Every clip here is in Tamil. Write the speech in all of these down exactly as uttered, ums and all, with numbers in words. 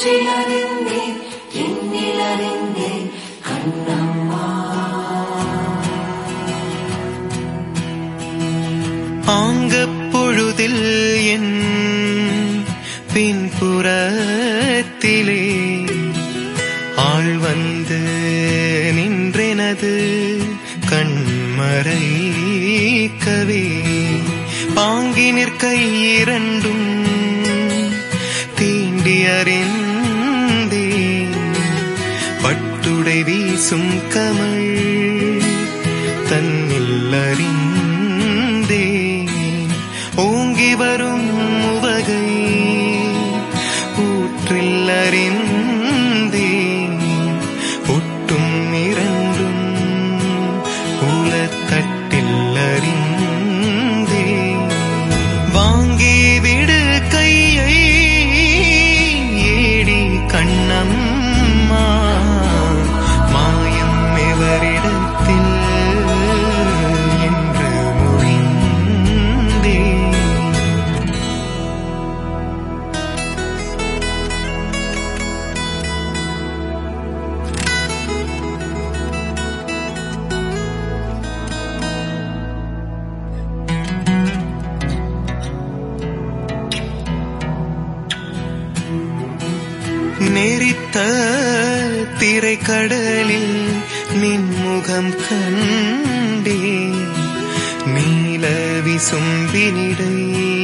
நெஞ்சிலறிந்தேன் என்னிலறிந்தேன் கண்ணம்மா. ஆங்கப் பொழுதில் என் பின்புறத்திலே ஆள் வந்து நின்றெனது கண்மறைக்கவே பாங்கி நிற்கை இரண்டும் தீண்டி அறிந்தேன் பட்டுடை வீசும் கமழ் தன்னில் அறிந்தேன் ஓங்கி வரும் உவகை ஊற்றில் அறிந்தேன் ஒட்டும் இரண்டும் உலத்தட்டில் அறிந்தேன் வாங்கி விடு கையை ஏடி கண்ணம்மா மாயம் எவரிடத்தில் என்று மொழிந்தேன். நெறித்த திரைக்கடலில் நின்முகம் கண்டே நீல விசும்பினிடை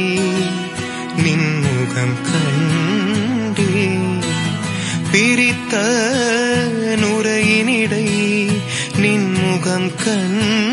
நின்முகம் கண்டே பிரித்த நுரையினிடை நின்முகம் கண்டே